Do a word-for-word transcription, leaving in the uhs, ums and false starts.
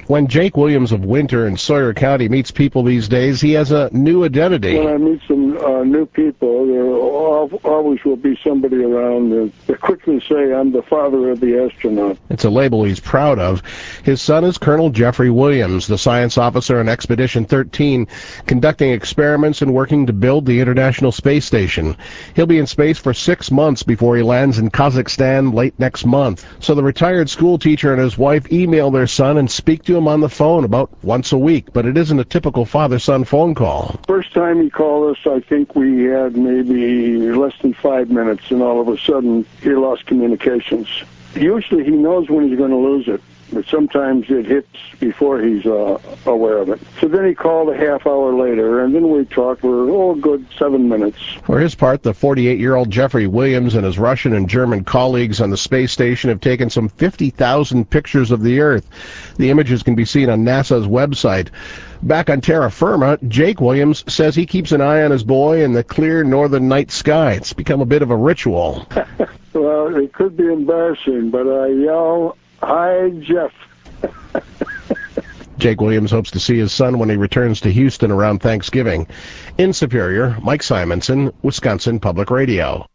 When Jake Williams of Winter in Sawyer County meets people these days, he has a new identity. When I meet some uh, new people, there al- always will be somebody around that, that quickly say, I'm the father of the astronaut. It's a label he's proud of. His son is Colonel Jeffrey Williams, the science officer on Expedition thirteen, conducting experiments and working to build the International Space Station. He'll be in space for six months before he lands in Kazakhstan late next month. So the retired school teacher and his wife email their son and speak to him on the phone about once a week, but it isn't a typical father-son phone call. First time he called us, I think we had maybe less than five minutes, and all of a sudden he lost communications. Usually he knows when he's going to lose it, but sometimes it hits before he's uh, aware of it. So then he called a half hour later, and then we talked for, oh, good seven minutes. For his part, the forty-eight-year-old Jeffrey Williams and his Russian and German colleagues on the space station have taken some fifty thousand pictures of the Earth. The images can be seen on NASA's website. Back on terra firma, Jake Williams says he keeps an eye on his boy in the clear northern night sky. It's become a bit of a ritual. Well, it could be embarrassing, but I yell, "Hi, Jeff." Jake Williams hopes to see his son when he returns to Houston around Thanksgiving. In Superior, Mike Simonson, Wisconsin Public Radio.